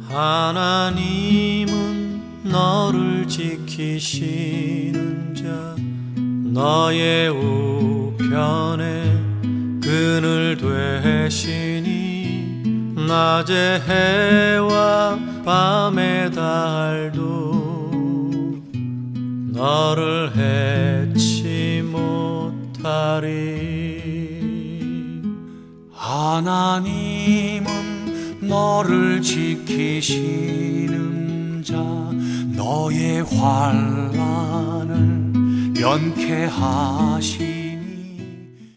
하나님은 너를 지키시는 자, 너의 우편에 그늘 되시니 낮의 해와 밤의 달도 너를 해치 못하리. 하나님은 너를 지키시는 자, 너의 환난을 면케하시